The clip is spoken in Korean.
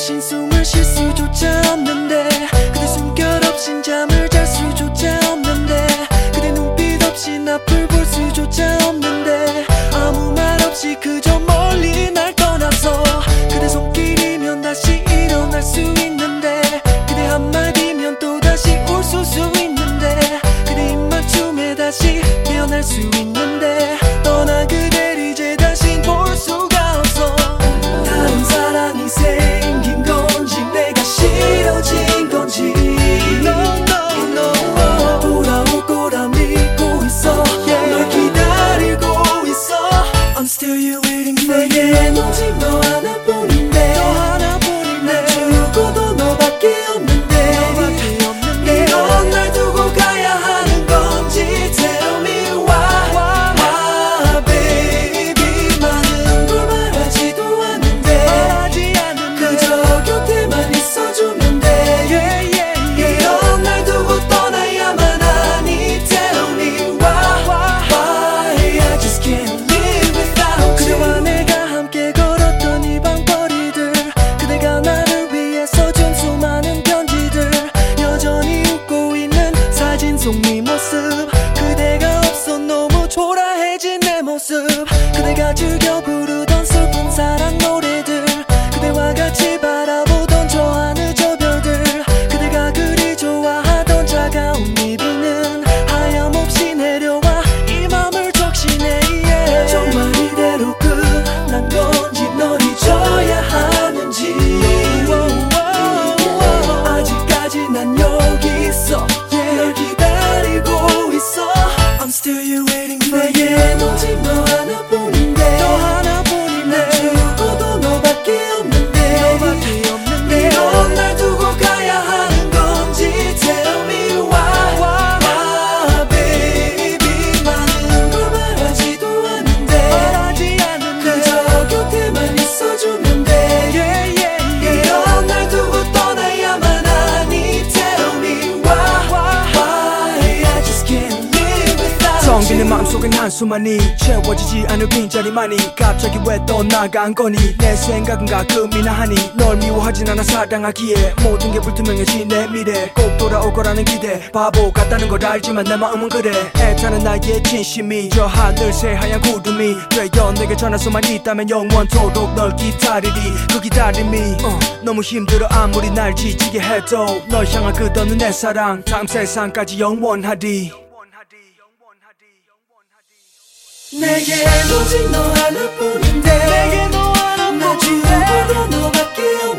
없인 숨을 쉴 수조차 없는데 그대 숨결 없인 잠을 잘 수조차 없는데 그대 눈빛 없인 앞을 볼 수조차 없는데 아무 말 없이 그저 멀리 날 떠나서 그대 손길이면 다시 일어날 수 있는데 그대 한마디면 또다시 웃을 수 있는데 그대 입맞춤에 다시 깨어날 수 있는데 떠난 그댈 이제 다시 볼 수가 없어 다른 사랑이 생긴 건지 내가 싫어진 건지 no, no, no. 돌아올 거라 믿고 있어 널 기다리고 있어 I'm still here waiting for you 내겐 오직 너 하나뿐인데 난 죽어도 너밖에 없는데 이런 날 두고 가야 하는 건지 Tell me why baby 많은 걸 말하지도 않는데 그저 곁에만 있어주면 돼 이런 날 두고 떠나야만 하니 Tell me why I just can't live without you 그대와 내가 함께 걸었던 이 방거리들 그대가 나를 위해 써준 수많은 편지들 여전히 웃고 있는 사진 속 네 모습 그대가 없어 너무 초라해진 내 모습 그대가 즐겨 부르던 슬픈 사랑 노래들 그대와 같이 바라보던 저 하늘 저 별들 그대가 그리 좋아하던 차가운 이 비는 하염없이 내려와 이 맘을 적시네 정말 이대로 끝난 건지 널 잊어야 하는지 아직까지 난 여기 있어 널 기다리고 있어 I'm still here waiting for you 내겐 오직 너 하나뿐인데 난 죽어도 너밖에 없는데 이런 날 두고 가야 하는 건지 Tell me why baby 많은 걸 말하지도 않는데 그저 곁에만 있어주면 돼 이런 날 두고 떠나야만 하니 Tell me why I just can't live without 텅 비는 you 마음속엔 한수만이 채워지지 않을 빈자리만이 갑자기 왜 떠나간 거니 내 생각은 가끔이나 하니 널 미워하진 않아 사랑하기에 모든 게 불투명해진 내 미래 꼭 돌아올 거라는 기대 바보 같다는 걸 알지만 내 마음은 그래 애타는 나의 진심이 저 하늘 새하얀 구름이 되어 내게 전할 수만 있다면 영원토록 널 기다리리 그 기다림이 너무 힘들어 아무리 날 지치게 해도 널 향한 끝없는 내 사랑 다음 세상까지 영원하리 내겐 오직 너 하나뿐인데 난 죽어도 너밖에 없는데